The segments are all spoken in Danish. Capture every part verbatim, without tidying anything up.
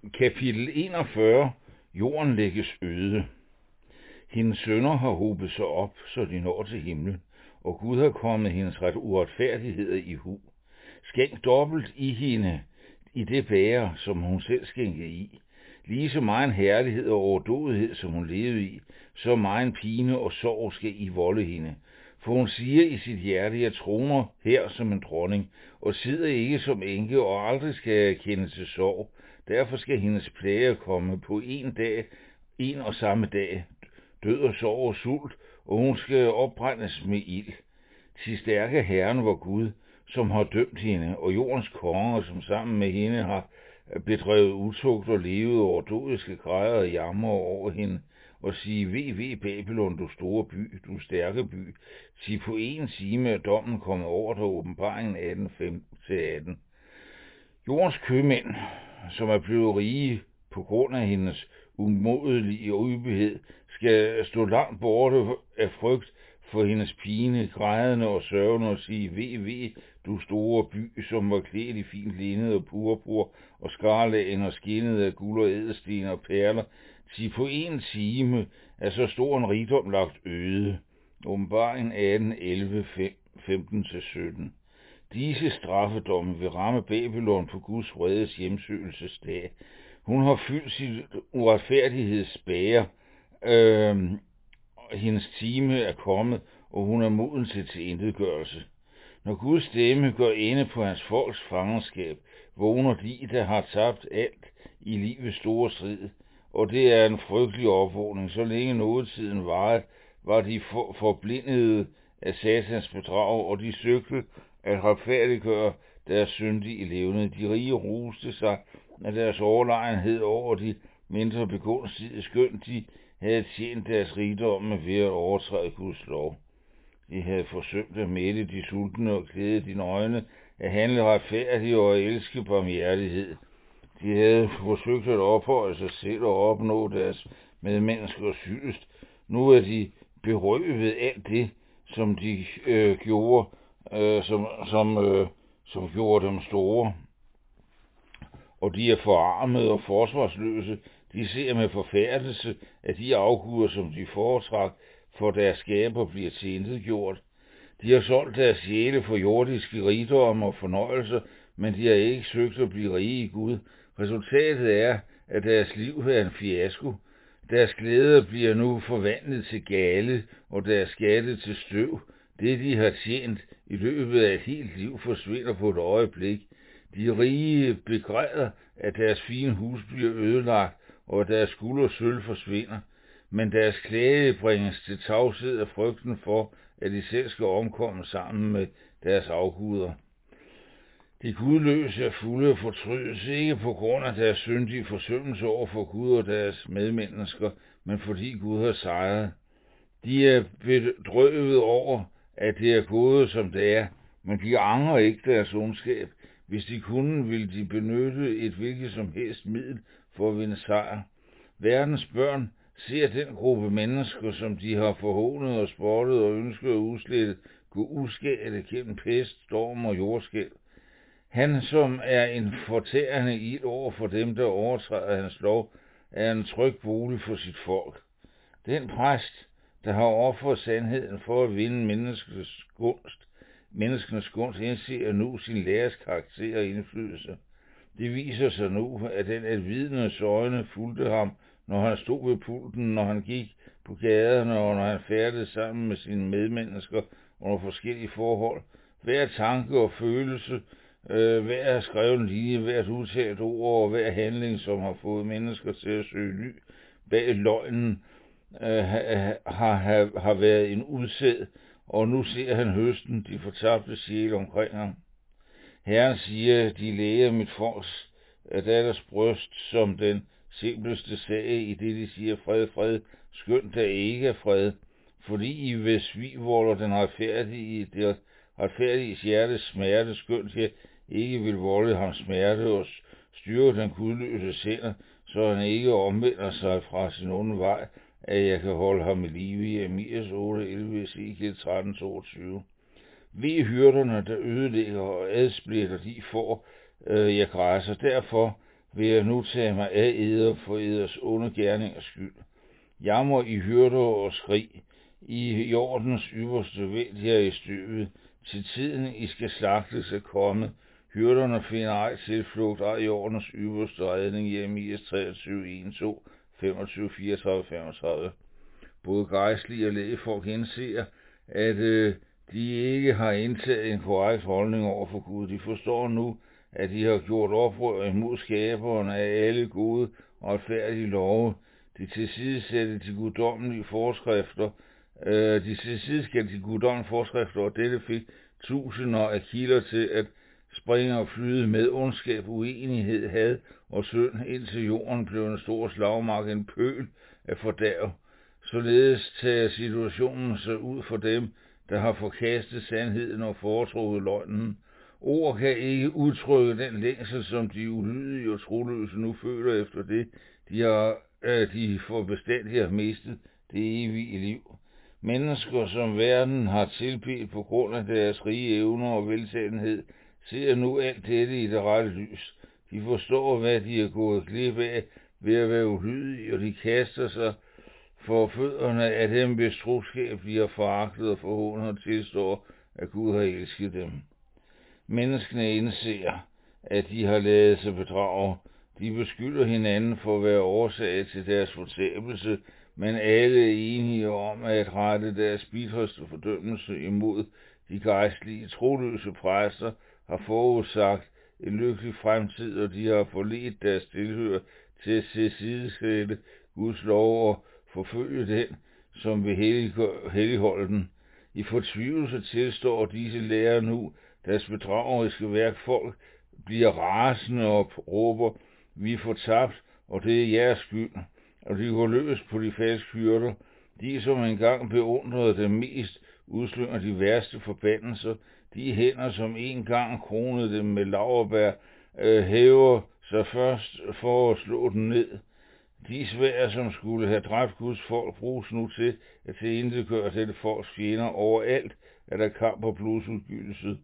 Kapitel enogfyrre. Jorden lægges øde. Hendes sønner har hobet sig op, så de når til himlen, og Gud har kommet hendes ret uretfærdigheder i hu. Skænk dobbelt i hende, i det bære, som hun selv skænkede i. Lige så meget herlighed og overdådighed, som hun levede i, så meget pine og sorg skal I volde hende. For hun siger i sit hjerte, jeg troner her som en dronning, og sidder ikke som enke, og aldrig skal jeg kende til sorg. Derfor skal hendes plager komme på en dag, en og samme dag, død og sorg og sult, og hun skal opbrændes med ild. Til stærke Herren var Gud, som har dømt hende, og jordens konger, som sammen med hende har bedrevet utugt og levet over dodiske græder og jammer over hende, og sige, ve, ve, Babylon, du store by, du stærke by, sig på en time er dommen kommet over dig, åbenbaringen atten femten til atten. Jordens købmænd, som er blevet rige på grund af hendes umådelige ubehed, skal stå langt borte af frygt for hendes pine, grædende og sørgende og sige, ve, ve, du store by, som var klædt i fint linned og purpur og skarlagen og skinnet af guld og ædelsten og perler, sig på en time er så stor en rigdom lagt øde. Åbenbaringen atten, elleve, femten til sytten. Disse straffedomme vil ramme Babylon på Guds vredes hjemsøgelsesdag. Hun har fyldt sit uretfærdighedsbæger. Øh, hendes time er kommet, og hun er moden til tilintetgørelse. Når Guds stemme går inde på hans folks fangenskab, vågner de, der har tabt alt i livets store strid. Og det er en frygtelig opvågning. Så længe nådetiden varede, var de for, forblindede af satans bedrag, og de søgte at retfærdiggøre deres syndige levende. De rige roste sig af deres overlegenhed over de mindre begunstigede, skønt de havde tjent deres rigdomme ved at overtræde Guds lov. De havde forsømt at mætte de sultne og klæde de nøgne, at handle retfærdigt og elske barmhjertighed. De havde forsøgt at ophøje sig selv og opnå deres medmenneskers hyldest. Nu er de berøvet alt det, som de øh, gjorde, øh, som, som, øh, som gjorde dem store. Og de er forarmede og forsvarsløse. De ser med forfærdelse, at de afguder, som de foretrak, for deres skaber bliver tilintetgjort. De har solgt deres sjæle for jordiske rigdomme og fornøjelser, men de har ikke søgt at blive rige i Gud. Resultatet er, at deres liv er en fiasko. Deres glæder bliver nu forvandlet til gale, og deres skatte til støv. Det, de har tjent i løbet af et helt liv, forsvinder på et øjeblik. De rige begræder, at deres fine hus bliver ødelagt, og at deres guld og sølv forsvinder. Men deres klage bringes til tavshed af frygten for, at de selv skal omkomme sammen med deres afguder. De gudløse er fulde af fortrydelse, ikke på grund af deres syndige forsømmelse over for Gud og deres medmennesker, men fordi Gud har sejret. De er bedrøvet over, at det er gået, som det er, men de angrer ikke deres ondskab. Hvis de kunne, ville de benytte et hvilket som helst middel for at vinde sejr. Verdens børn ser den gruppe mennesker, som de har forhånet og spottet og ønsket at udslette, gå uskadet gennem pest, storm og jordskælv. Han, som er en fortærende ild over for dem, der overtræder hans lov, er en tryg bolig for sit folk. Den præst, der har offret sandheden for at vinde menneskenes gunst, menneskenes gunst indser nu sin læres karakter og indflydelse. Det viser sig nu, at den alvidnes øjne fulgte ham, når han stod ved pulten, når han gik på gaderne, og når han færdedes sammen med sine medmennesker under forskellige forhold. Hver tanke og følelse, øh, hver skreven linje, hvert udtalt ord og hver handling, som har fået mennesker til at søge ly bag løgnen, øh, har, har, har været en udsæd, og nu ser han høsten, de fortabte sjæle omkring ham. Herren siger, de læger mit folks datters bryst som den simpleste sag, i det de siger fred, fred, skønt der ikke er fred, fordi I ved svig volder den retfærdige, det retfærdige hjertes smerte, skønt jeg ikke vil volde ham smerte og styre den gudløse hænder, så han ikke omvender sig fra sin onde vej, at jeg kan holde ham i live i Amias otte, elleve, Ezekiel tretten, toogtyve. Ved hyrderne, der ødelægger og adsplitter de får, øh, jeg græsser. Derfor vil jeg nu tage mig af eder for eders onde gerningers skyld. Jammer i hyrder og skrig, i jordens ypperste vælg jer i støvet, til tiden I skal slagtes er kommet. Hyrderne finder ej tilflugt, ej jordens ypperste redning. Jeremias treogtyve, en, to, femogtyve, fireogtredive, femogtredive. Både gejstlige og lægefolk indser, at øh, de ikke har indtaget en korrekt holdning over for Gud. De forstår nu, at de har gjort oprør imod skaberen af alle gode og retfærdige love. De tilsidesætter de guddommelige forskrifter. Øh, de tilsidesætter de guddommelige forskrifter, og dette fik tusinder af kilder til at springe og flyde med ondskab, uenighed, had og synd, indtil jorden blev en stor slagmark, en pøl af fordærv. Således tager situationen sig ud for dem, der har forkastet sandheden og foretrukket løgnen. Ord kan ikke udtrykke den længsel, som de ulydige og troløse nu føler efter det, de har øh, de for bestandigt har mistet det evige liv. Mennesker, som verden har tilbedt på grund af deres rige evner og veltalenhed, ser nu alt dette i det rette lys. De forstår, hvad de er gået glip af ved at være ulydige, og de kaster sig for fødderne af dem, hvis troskab bliver foragtet og forhånet og tilstår, at Gud har elsket dem. Menneskene indser, at de har ladet sig bedrage. De beskylder hinanden for at være årsag til deres fortabelse, men alle er enige om at rette deres bitreste fordømmelse imod de gejstlige. Troløse præster har forudsagt en lykkelig fremtid, og de har forledt deres tilhører til at se sidesætte Guds lov og forfølge den, som vil helligholde den. I fortvivlelse tilstår disse lærere nu deres bedrageriske værkfolk, bliver rasende og råber, vi er fortabt, og det er jeres skyld, og de går løs på de falske hyrder. De, som engang beundrede dem mest, udslynger de værste forbandelser. De hænder, som engang kronede dem med laurbær, øh, hæver sig først for at slå dem ned. De sværd, som skulle have dræbt Guds folk, bruges nu til at tilintetgøre dette folks fjender. Overalt er der kamp og blodsudgydelse.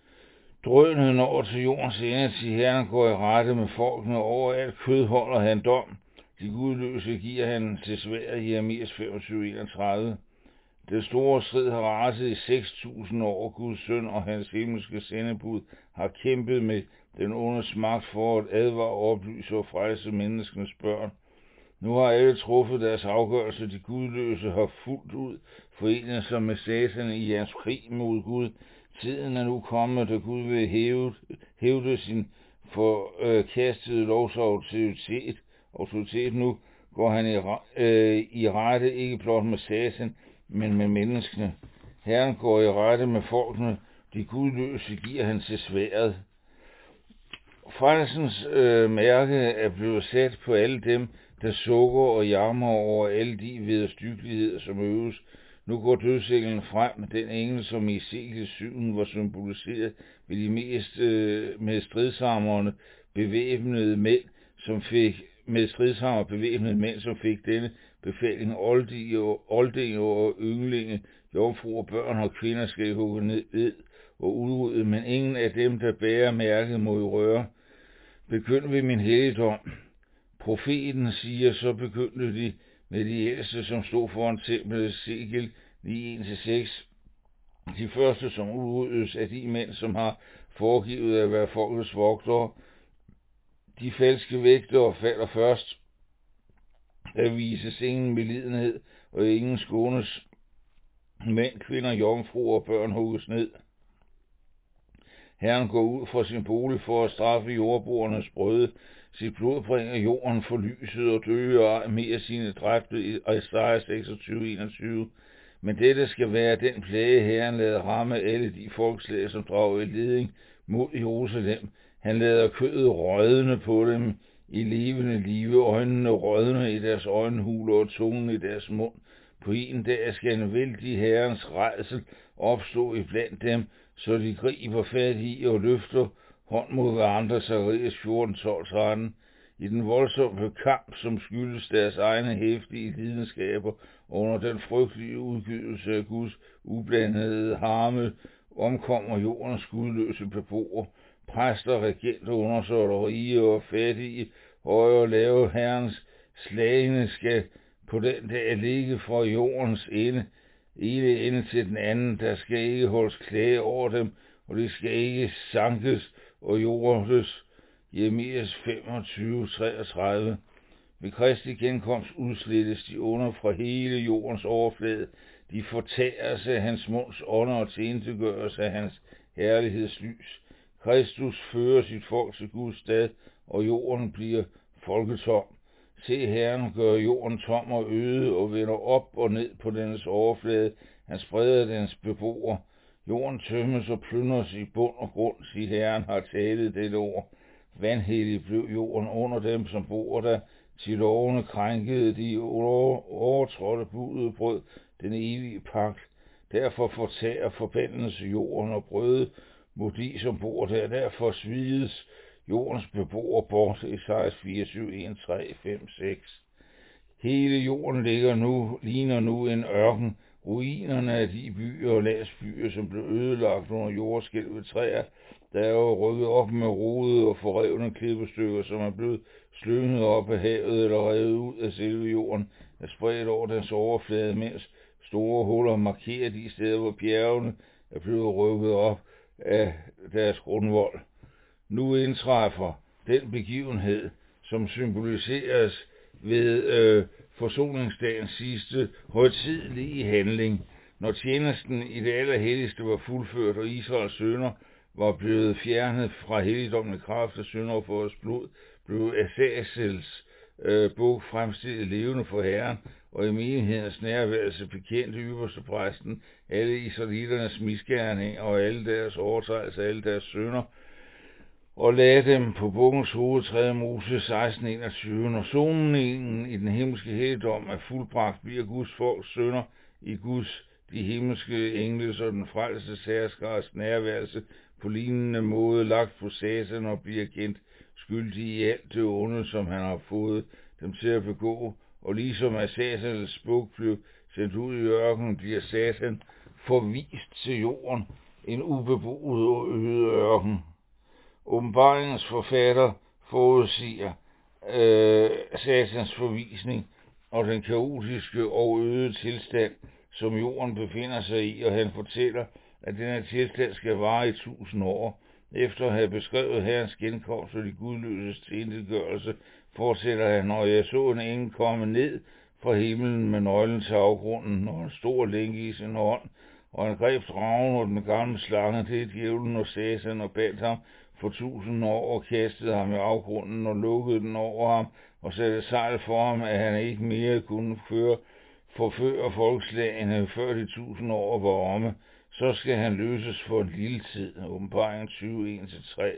Drønet når til jordens ende, til Herren går i rette med folkene. Overalt kød holder han dom. De gudløse giver han til sværd. Jeremias femogtyve, enogtredive. Det store strid har raset i seks tusind år. Guds søn og hans himmelske sendebud har kæmpet med den ondes magt for at advare, oplyse og frelse menneskenes børn. Nu har alle truffet deres afgørelse. De gudløse har fuldt ud forenet sig med Satan i hans krig mod Gud. Tiden er nu kommet, da Gud vil hæve, hævde sin forkastede lovs autoritet. autoritet. Nu går han i, øh, i rette ikke blot med Satan, men med menneskene. Herren går i rette med folkene. De gudløse giver han til sværdet. Frelsens øh, mærke er blevet sat på alle dem, der sukker og jammer over alle de vederstyggeligheder, som øves. Nu går dødsenglen frem, den engel, som i Esekiel syv var symboliseret ved de mest øh, med stridshammerne bevæbnede mænd, som fik med stridshammer bevæbnede mænd, som fik denne befaling: oldinge og ynglinge, jomfruer, børn og kvinder skal hugge ned og udrydde, men ingen af dem, der bærer mærket, må i røre. Begynd ved min helligdom. Profeten siger, så begyndte de med de ældste, som stod foran templet, Esekiel ni, en til seks. De første, som udryddes, er de mænd, som har foregivet at være folkets vogtere. De falske vægtere falder først. Der vises ingen medlidenhed, og ingen skånes. Mænd, kvinder, jomfruer og børn hugges ned. Herren går ud fra sin bolig for at straffe jordboernes brøde. Sit blod bringer jorden for lyset, og døde og ej mere sine dræbte i Esajas seksogtyve, enogtyve. Men dette skal være den plage, Herren lader ramme alle de folkeslag, som drager i leding mod Jerusalem. Han lader kødet rådne på dem i levende live, øjnene rådne i deres øjenhuler og tungen i deres mund. På en dag skal en vældig Herrens rædsel opstå iblandt dem, så de griber fat i og løfter hånd mod hverandre. Zakarias fjorten, tolv, tretten. I den voldsomme kamp, som skyldes deres egne hæftige lidenskaber, under den frygtelige udgivelse af Guds ublandede harme, omkommer jordens gudløse beboere. præster, regenter, undersåtter, rige og fattige, høje og lave, herrens slagene skal på den dag ligge fra jordens ende, ene ende til den anden. Der skal ikke holdes klage over dem, og det skal ikke sankes og jordes. Jeremias femogtyve treogtredive. Ved Kristi genkomst udslettes de onde fra hele jordens overflade. De fortæres af hans munds ånder og tilintetgøres af hans herlighedslys. Kristus fører sit folk til Guds stad, og jorden bliver folketom. Se, Herren gør jorden tom og øde og vender op og ned på dennes overflade. Han spreder dens beboere. Jorden tømmes og plyndres i bund og grund, sig Herren har talet dette ord. Vanhellig blev jorden under dem, som bor der. Til lovene krænkede de overtrådte budet, brød den evige pagt. Derfor fortærer forbandelse jorden og brød mod de, som bor der. Derfor svides jordens beboere bort. Esajas fireogtyve, en, tre, fem, seks. Hele jorden ligger nu, ligner nu en ørken. Ruinerne af de byer og landsbyer, som blev ødelagt under jordskælvet, træer, der er jo rykket op med rode og forrevne klippestykker, som er blevet slynget op af havet eller revet ud af selve jorden, er spredt over dens overflade, mens store huller markerer de steder, hvor bjergene er blevet rykket op af deres grundvold. Nu indtræffer den begivenhed, som symboliseres ved øh, forsoningsdagens sidste højtidelige handling, når tjenesten i det allerhelligste var fuldført, og Israels sønner var blevet fjernet fra helligdommen i kraft af synderofferets blod, blev Asasels øh, bog fremstillet levende for Herren, og i menighedens nærværelse bekendte ypperste præsten alle israeliternes misgerninger og alle deres overtrædelser, alle deres synder, og lagde dem på bukkens hoved, tredje Mose seksten enogtyve. Når soningen i den himmelske helligdom er fuldbragt, bliver Guds folks synder i Guds, de himmelske engles og den frelses herskers nærværelse på lignende måde lagt på Satan og bliver kendt skyldig i alt det onde, som han har fået dem til at begå. Og ligesom at Satans bog blev sendt ud i ørkenen, bliver Satan forvist til jorden, en ubeboet og øde ørken. Åbenbaringens forfatter forudsiger øh, Satans forvisning og den kaotiske og øde tilstand, som jorden befinder sig i, og han fortæller, at denne tilstand skal vare i tusind år. Efter at have beskrevet Herrens genkomst og de gudløses tilintetgørelse, fortæller han, når jeg så en engel komme ned fra himlen med nøglen til afgrunden og en stor lænke i sin hånd, og han greb dragen og den gamle slange, det er djævlen og Satan, og bandt ham for tusind år og kastede ham i afgrunden og lukkede den over ham og satte sejl for ham, at han ikke mere kunne føre forføre folkeslagene, før de tusind år var omme. Så skal han løses for en lille tid. Åbenbaringen tyve, en til tre.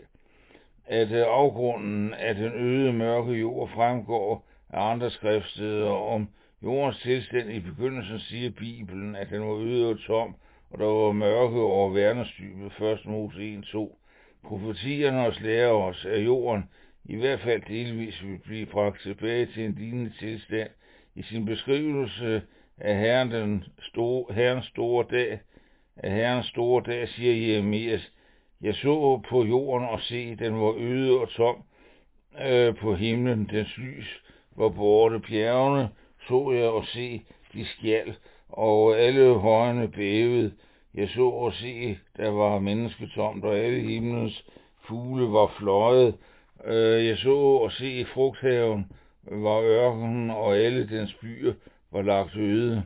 At afgrunden af den øde mørke jord fremgår af andre skriftsteder om jordens tilstand i begyndelsen, siger Bibelen, at den var øde og tom, og der var mørke over verdensdybet. første Mose en, to. Profetierne os lærer os, at jorden i hvert fald delvis vil blive bragt tilbage til en lignende tilstand. I sin beskrivelse af Herren den store, Herrens store dag, af Herrens store dag, siger Jeremias, jeg så på jorden og se, den var øde og tom øh, på himlen, dens lys var borte, bjergene så jeg og se, de skjald, og alle højene bævede. Jeg så og se, der var mennesketomt, og alle himlens fugle var fløjet. Jeg så og se, frugthaven var ørkenen, og alle dens byer var lagt øde.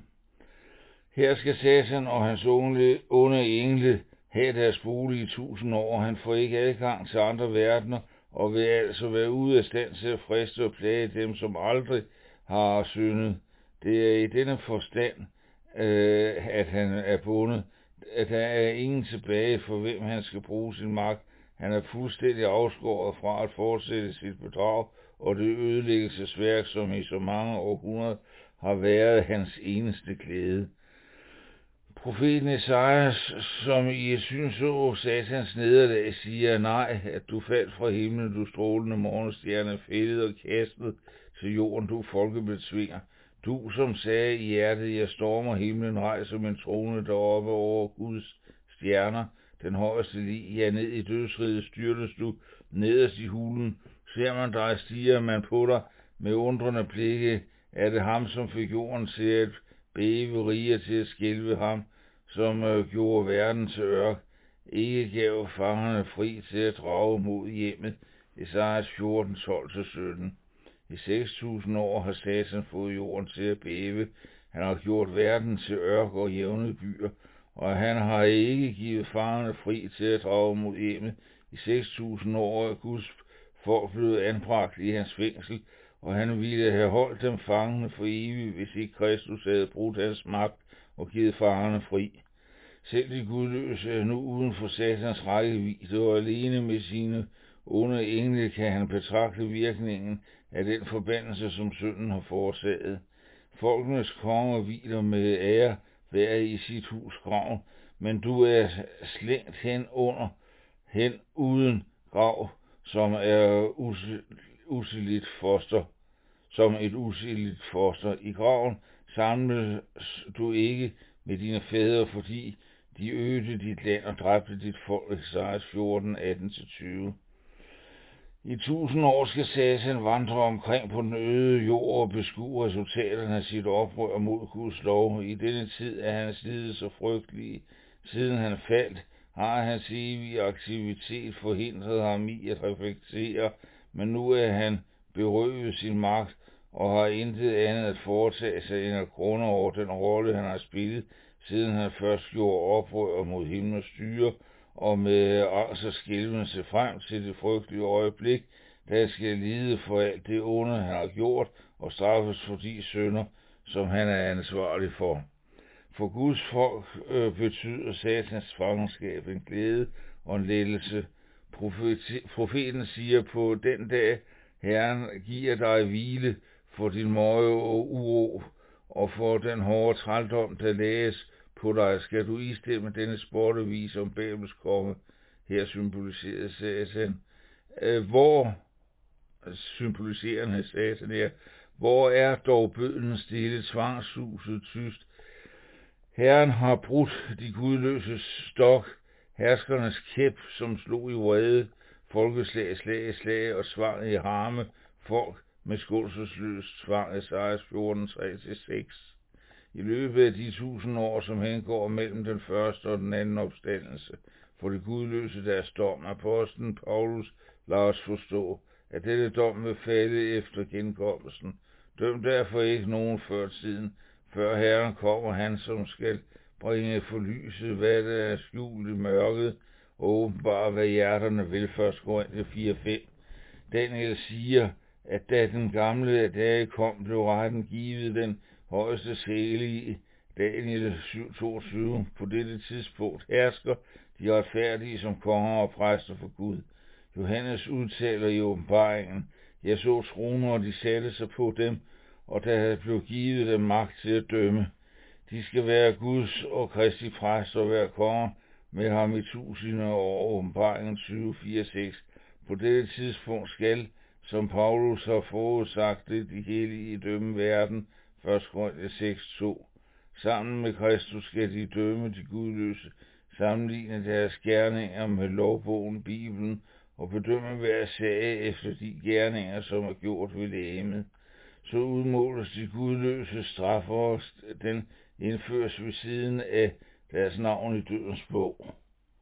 Her skal Satan og hans onde engle have deres bolig i tusind år. Han får ikke adgang til andre verdener, og vil altså være ude af stand til at friste og plage dem, som aldrig har syndet. Det er i denne forstand, øh, at han er bundet, at der er ingen tilbage, for hvem han skal bruge sin magt. Han er fuldstændig afskåret fra at fortsætte sit bedrag, og det ødelæggelsesværk, som i så mange århundreder har været hans eneste glæde. Profeten Esajas, som i et syn så Satans nederlag, siger, nej, at du faldt fra himlen, du strålende morgenstjerne, fældet og kastet til jorden, du folkebetsvinger. Du, som sagde i hjertet, jeg stormer himlen, rejser min trone deroppe over Guds stjerner. den højeste lig, ja, ned i dødsriget styrtes du, nederst i hulen, ser man dig, stiger man på dig, med undrende blikke, er det ham, som fik jorden til at bæve, riger til at skælve, ham, som øh, gjorde verden til ørk, ikke gav fangerne fri til at drage mod hjemmet, Esajas fjorten, tolv til sytten. I seks tusind år har Satan fået jorden til at bæve, han har gjort verden til ørk og jævne byer, og han har ikke givet fangerne fri til at drage mod hjemmet. I seks tusind år er Guds folk blevet anbragt i hans fængsel, og han ville have holdt dem fangene for evigt, hvis ikke Kristus havde brugt hans magt og givet fangerne fri. Selv de gudløse er nu uden for Satans rækkevidde, og alene med sine onde engle kan han betragte virkningen af den forbandelse, som synden har foretaget. Folkenes konger hviler med ære hver i sit hus grav, men du er slængt hen under, hen uden grav, som er usilligt foster, som et usilligt foster. I graven samles du ikke med dine fædre, fordi de øgede dit land og dræbte dit folk. Esajas fjorten, atten til tyve. I tusind år skal Satan vandre omkring på den øde jord og beskue resultaterne af sit oprør mod Guds lov. I denne tid er hans lidelse frygtelige. Siden han faldt, har hans evige aktivitet forhindret ham i at reflektere, men nu er han berøvet sin magt og har intet andet at foretage sig end at grunde over den rolle, han har spillet, siden han først gjorde oprør mod himlens styre, og med angst og skælvelse frem til det frygtelige øjeblik, der skal lide for alt det onde, han har gjort, og straffes for de synder, som han er ansvarlig for. For Guds folk øh, betyder Satans fangenskab en glæde og en lettelse. Profeti- profeten siger på den dag, Herren giver dig hvile for din møje og uro, og for den hårde trældom, der læges på dig, skal du istemme denne sportevis om Babels konge. Her symboliserer Satan. Hvor symboliserende Satan her? Hvor er dog bødlen stille, tvangshuset tyst? Herren har brudt de gudløses stok, herskernes kæp, som slog i vrede, folkeslag, slag, slag og svang i harme, folk med skålselsløs tvang. Esajas fjorten, tre til seks. I løbet af de tusind år, som hengår mellem den første og den anden opstandelse, for de gudløse deres dom, apostlen Paulus lader os forstå, at dette dom vil falde efter genkommelsen. Døm derfor ikke nogen før tiden, før Herren kommer, han som skal bringe for lyset, hvad der er skjult i mørket, og åbenbare, hvad hjerterne vil. Først Korinther fire fem. Daniel siger, at da den gamle dag kom, blev retten givet den højeste hellige. Daniel syv toogtyve. På dette tidspunkt hersker de retfærdige som konger og præster for Gud. Johannes udtaler i åbenbaringen, jeg så troner, og de satte sig på dem, og der blev givet dem magt til at dømme. De skal være Guds og Kristi præster og være konger med ham i tusinde år. Åbenbaringen tyve fire seks. På dette tidspunkt skal, som Paulus har forudsagt det, de hellige dømme verden. Første Korinther seks to. Sammen med Kristus skal de dømme de gudløse, sammenligne deres gerninger med lovbogen, Bibelen, og bedømme hver sag efter de gerninger, som er gjort ved legemet. Så udmåles de gudløse straffer, og den indføres ved siden af deres navn i dødens bog.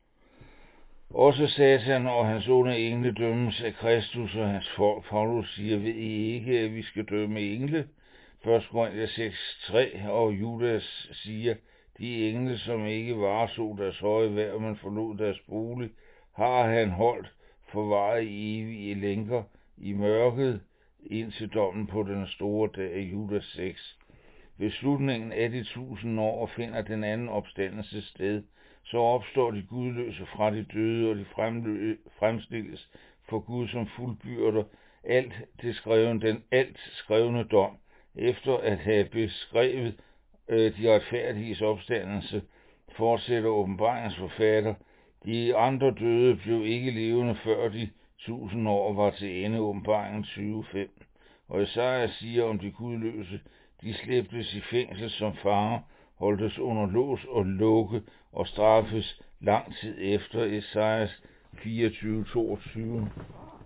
Også Satan og hans onde engle dømmes af Kristus og hans folk. Paulus siger, ved I ikke, at vi skal dømme engle? Første Korinther seks tre, og Judas siger, de engle, som ikke varetog deres høje værd, men forlod deres bolig, har han holdt forvaret i evige lænker i mørket, indtil dommen på den store dag. Judas seks. Ved slutningen af de tusind år finder den anden opstandelse sted, så opstår de gudløse fra de døde, og de fremstilles for Gud som fuldbyrder alt det skrevne, den alt skrevne dom, efter at have beskrevet øh, de retfærdiges opstandelse, fortsætter åbenbaringens forfatter. De andre døde blev ikke levende, før de tusind år var til ende. Åbenbaringen tyve fem. Og Esajas siger om de gudløse, de slæbtes i fængsel som fanger, holdtes under lås og lukke og straffes lang tid efter Esajas fireogtyve toogtyve.